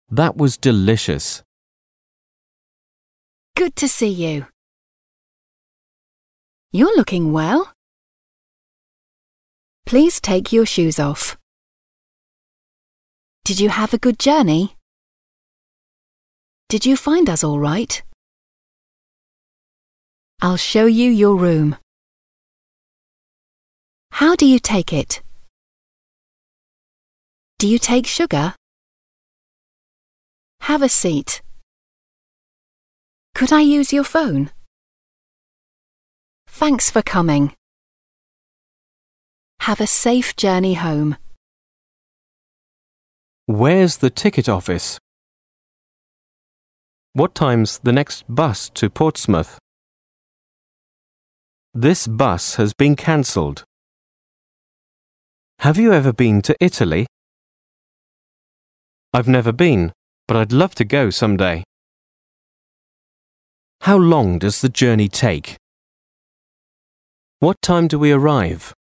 That was delicious. Good to see you. You're looking well. Please take your shoes off. Did you have a good journey? Did you find us all right? I'll show you your room. How do you take it? Do you take sugar? Have a seat. Could I use your phone? Thanks for coming. Have a safe journey home. Where's the ticket office? What time's the next bus to Portsmouth? This bus has been cancelled. Have you ever been to Italy? I've never been, but I'd love to go someday. How long does the journey take? What time do we arrive?